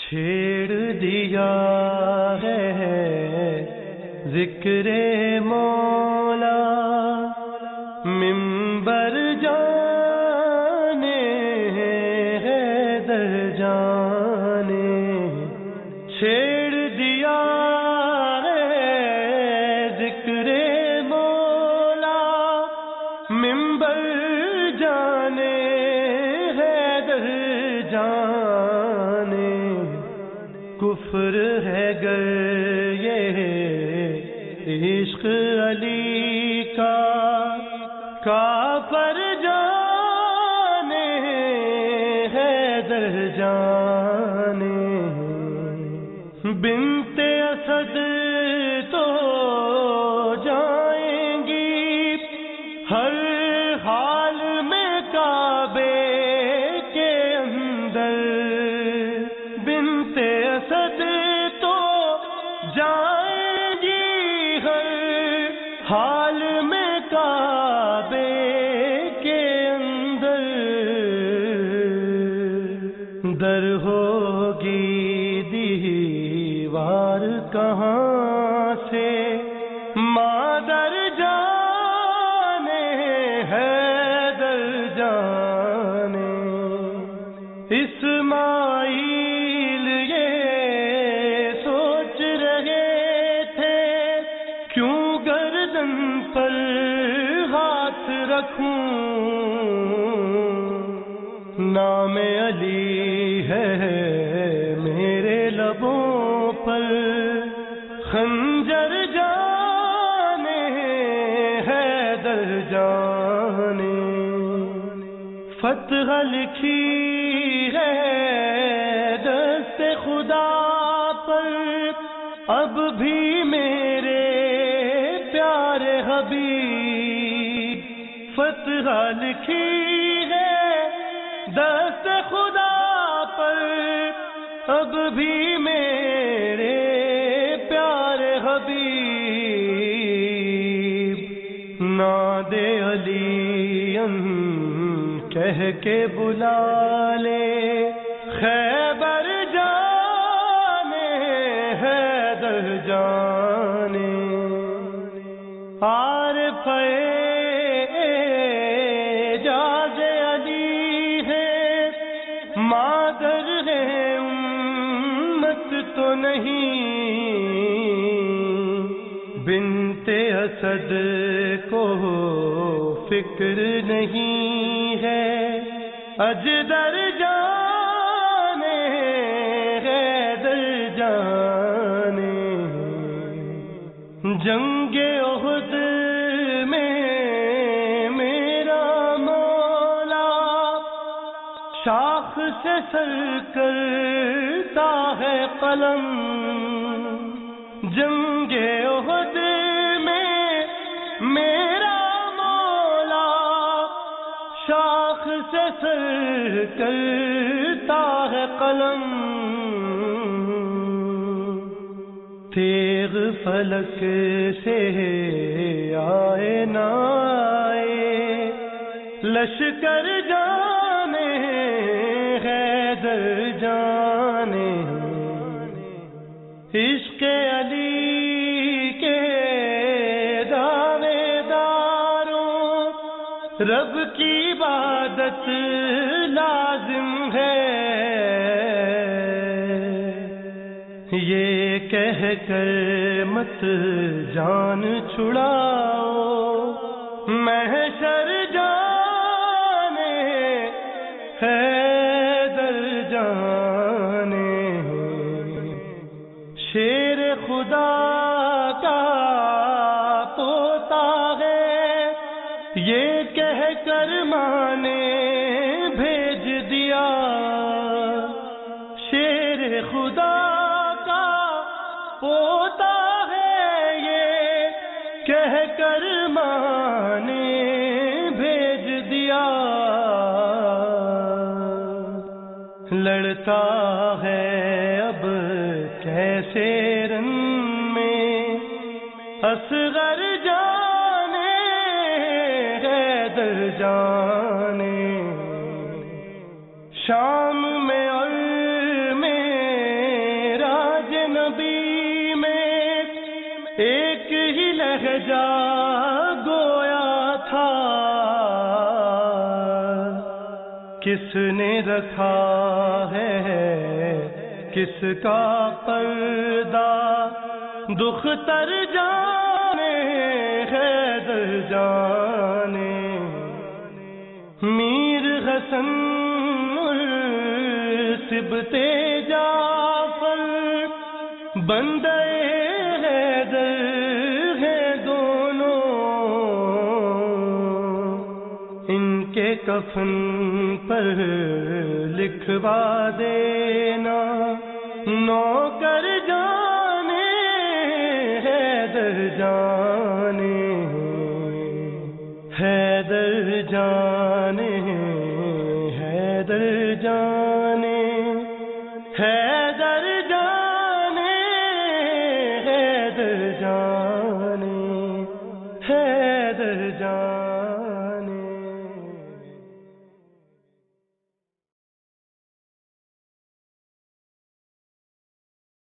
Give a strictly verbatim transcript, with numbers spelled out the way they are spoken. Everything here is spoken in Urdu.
چھیڑ دیا ہے ذکر مولا منبر جانے حیدر جانے، چھیڑ دیا ہے ذکر مولا منبر جانے حیدر جانے، کفر ہے گر یہ عشق علی کا، کافر جانے حیدر جانے، بنت اسد تو جائیں گی ہر حال میں کعبے کے اندر، بنت اسد تو جائیں گی ہر حال میں کعبے کے اندر، در ہوگی دیوار کہاں سے مادر جانے حیدر جانے، اسماعیل یہ سوچ رہے تھے کیوں گردن پر ہاتھ رکھوں، نام علی ہے میرے لبوں پر، خنجر جانے حیدر جانے، فتح لکھی ہے دست خدا پر اب بھی میرے پیارے حبیب، فتح لکھی ہے دست خدا پر اب بھی میرے پیارے حبیب، ناد علی کہہ کے بلا لے خیبر جانے حیدر جانے، عارف اعجاز علی ہے مادر ہے امت تو نہیں، بنت اسد کو فکر نہیں ہے اجدر جانے حیدر جانے، جنگ احد میں میرا مولا شاخ سے سر کرتا ہے قلم، جنگ احد میں میرا مولا شاخ سے سر کرتا ہے قلم، تیغ فلک سے آئے نہ آئے لشکر جانے حیدر جانے، عشق علی کے دعوے داروں رب کی عبادت لازم ہے، یہ کہہ کر مت جان چھڑاؤ محشر جانے حیدر جانے، شیر خدا کا پوتا ہے یہ کہہ کر ماں نے بھیج دیا، شیر خدا پوتا ہے یہ کہہ کر ماں نے بھیج دیا، لڑتا ہے اب کیسے رن میں اصغر جانے حیدر جانے، شام میں اور میں کس نے رکھا ہے کس کا پردہ، دختر جانے حیدر جانے، میر حسن سبتے جعفر بندے حیدر ہیں دونوں، ان کے کفن پر لکھوا دینا نوکر جانے حیدر جانے، حیدر جانے حیدر جانے حیدر جانے حیدر جانے حیدر جانے۔